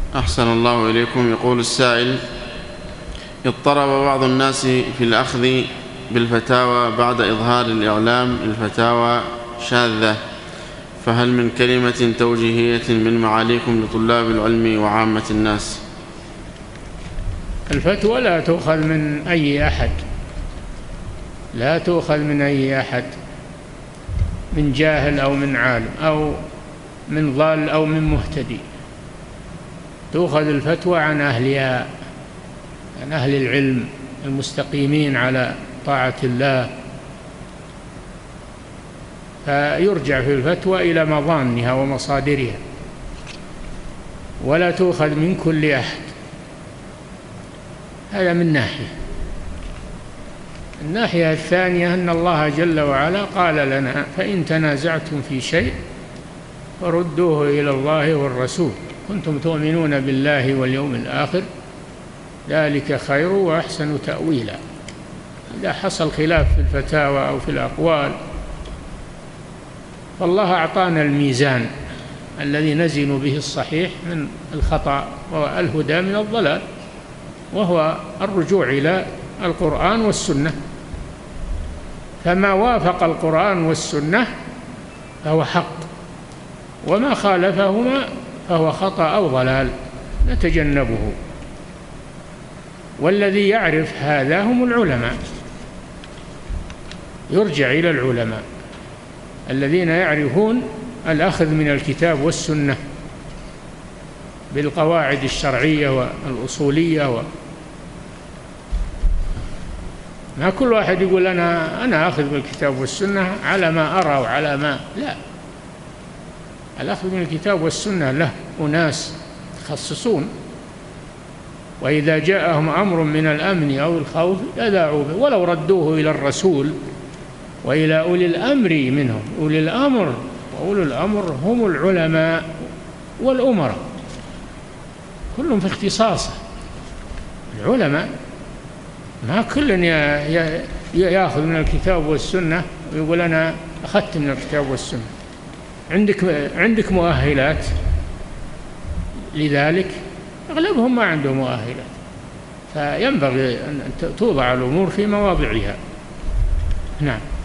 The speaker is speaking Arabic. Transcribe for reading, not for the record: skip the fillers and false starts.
أحسن الله إليكم. يقول السائل: اضطرب بعض الناس في الأخذ بالفتاوى بعد إظهار الإعلام الفتاوى شاذة، فهل من كلمة توجيهية من معاليكم لطلاب العلم وعامة الناس؟ الفتوى لا تؤخذ من أي أحد، لا تؤخذ من أي أحد، من جاهل أو من عالم أو من ضال أو من مهتدي. تؤخذ الفتوى عن أهلها، عن أهل العلم المستقيمين على طاعة الله، فيرجع في الفتوى إلى مظانها ومصادرها، ولا تؤخذ من كل أحد. هذا من ناحية. الناحية الثانية أن الله جل وعلا قال لنا: فإن تنازعتم في شيء فردوه إلى الله والرسول كنتم تؤمنون بالله واليوم الآخر ذلك خير وأحسن تأويلا. إذا حصل خلاف في الفتاوى أو في الأقوال فالله أعطانا الميزان الذي نزن به الصحيح من الخطأ والهدى من الضلال، وهو الرجوع إلى القرآن والسنة. فما وافق القرآن والسنة فهو حق، وما خالفهما فهو خطأ أو ضلال نتجنبه. والذي يعرف هذا هم العلماء، يرجع إلى العلماء الذين يعرفون الأخذ من الكتاب والسنة بالقواعد الشرعية والأصولية. ما كل واحد يقول أنا أخذ بالكتاب والسنة على ما أرى وعلى ما لا. الأخذ من الكتاب والسنة له أناس يتخصصون، وإذا جاءهم أمر من الأمن أو الخوف أذاعوا به ولو ردوه إلى الرسول وإلى أولي الأمر منهم. أولي الأمر وأولي الأمر هم العلماء والأمراء، كلهم في اختصاصه. العلماء ما كل يأخذ من الكتاب والسنة ويقول أنا أخذت من الكتاب والسنة. عندك مؤهلات لذلك، أغلبهم ما عندهم مؤهلات، فينبغي أن توضع الأمور في مواضعها. نعم.